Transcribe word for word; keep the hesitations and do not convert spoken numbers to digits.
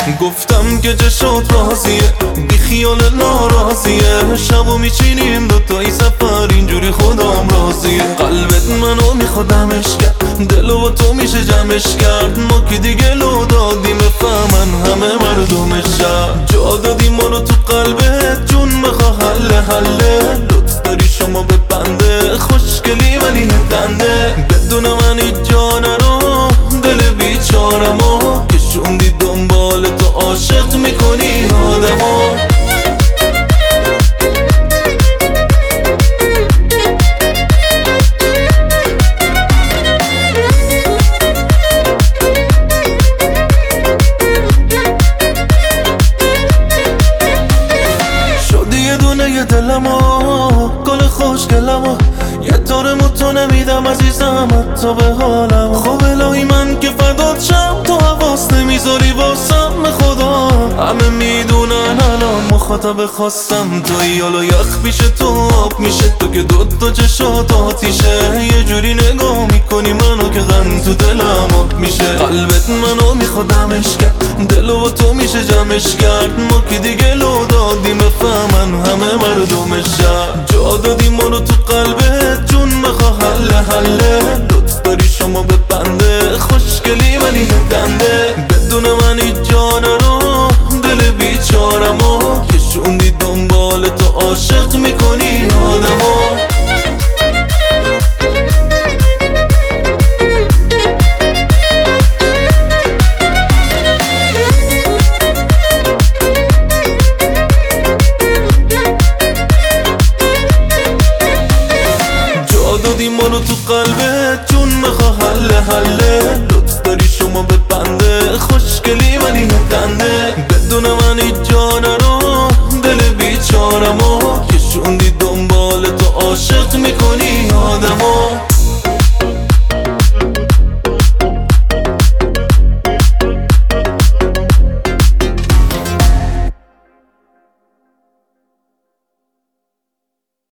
گفتم که چشات راضیه بی خیال ناراضیه، شبو میچینیم دوتایی سفر اینجوری خودم راضیه. قلبت منو میخوادمش کرد، دلو با تو میشه جمعش کرد، ما که دیگه لو دادیم بفهمن همه مردم شهر. جا دادی منو تو قلبت جون بخوا حله حله، لطف داری شما به بنده خوشگلی ولی دنده. بدون من هیچ جا نرو دل بیچارمو، کشوندی دنبال تو عاشق میکنی آدمو. یه دلمو گل خوشگلمو یه طورمو تو نمیدم عزیزم حتی به حالم. خب الهی من که فدات شم تو حواس نمیذاری واسم خدا. همه میدونن الان مخاطب خواستم توی، حالا یخ پیشه تو آب میشه، تو که دوتا چشات آتیشه. یه جوری نگاه میکنی منو که غم تو دلم آب میشه. قلبت منو میخوادمش کرد، دلو با تو میشه جمعش کرد، ما که دیگه لو دادیم بفهمن همه مردم شهر. جا دادی منو تو قلبت جون بخوا حله حله، لطف داری شما به بنده خوشگلی ولی دنده. بدون من هیچ جا نرو دل بیچارمو، کشوندی دنبال تو عاشق میکنی آدمو. دادی منو تو قلبت جون بخوا حله حله، لطف داری شما به بنده خوشگلی ولی دنده. بدون من هیچ جا نرو دل بیچارمو، کشوندی دنبال تو عاشق میکنی آدمو.